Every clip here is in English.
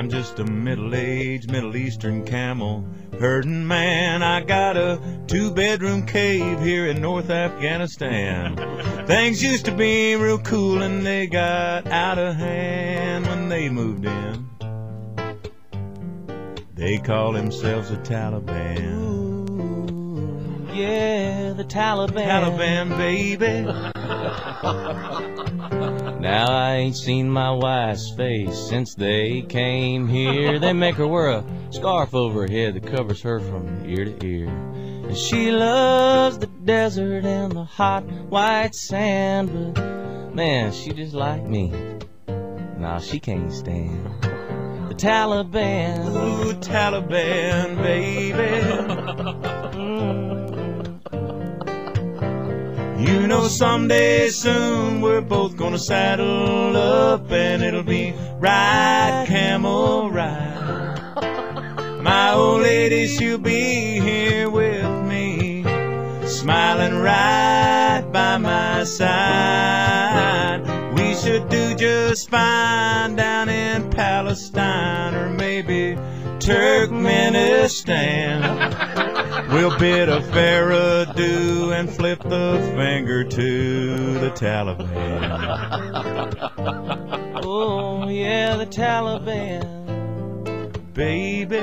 I'm just a middle-aged Middle Eastern camel herding man. I got a 2-bedroom cave here in North Afghanistan. Things used to be real cool and they got out of hand when they moved in. They call themselves the Taliban. Ooh, yeah, the Taliban. Taliban, baby. Now I ain't seen my wife's face since they came here. They make her wear a scarf over her head that covers her from ear to ear. And she loves the desert and the hot white sand, but man, she just like me. Nah, she can't stand the Taliban. Ooh, Taliban, baby. You know someday soon we're both gonna saddle up and it'll be ride, camel ride. My old lady, she'll be here with me, smiling right by my side. We should do just fine down in Palestine or maybe Turkmenistan. We'll bid a fair adieu and flip the finger to the Taliban. Oh, yeah, the Taliban. Baby.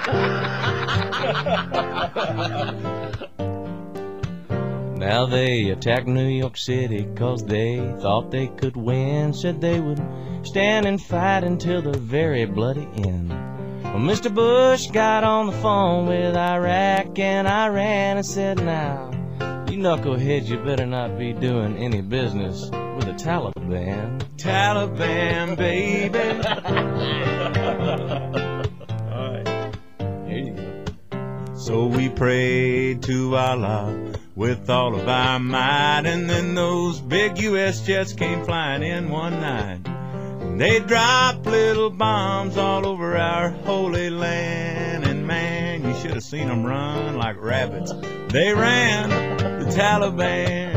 Now they attacked New York City 'cause they thought they could win. Said they would stand and fight until the very bloody end. Well, Mr. Bush got on the phone with Iraq and Iran and said, now, you knuckleheads, you better not be doing any business with the Taliban. Taliban, baby. All right. Here you go. So we prayed to Allah with all of our might, and then those big U.S. jets came flying in one night. They dropped little bombs all over our holy land, and man, you should have seen them run like rabbits. They ran, the Taliban.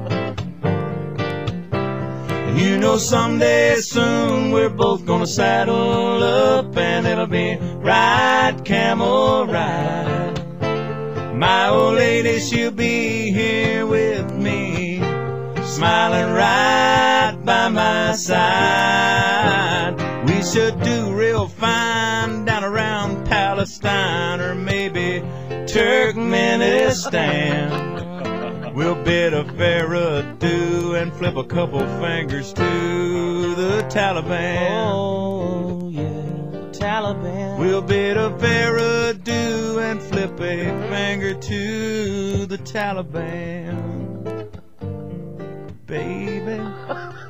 And you know someday soon we're both gonna saddle up and it'll be ride, camel ride. My old lady, she'll be here with me, smiling right by my side. We should do real fine down around Palestine or maybe Turkmenistan. We'll bid a fair adieu and flip a couple fingers to the Taliban. Oh, yeah, Taliban. We'll bid a fair adieu and flip a finger to the Taliban. Baby.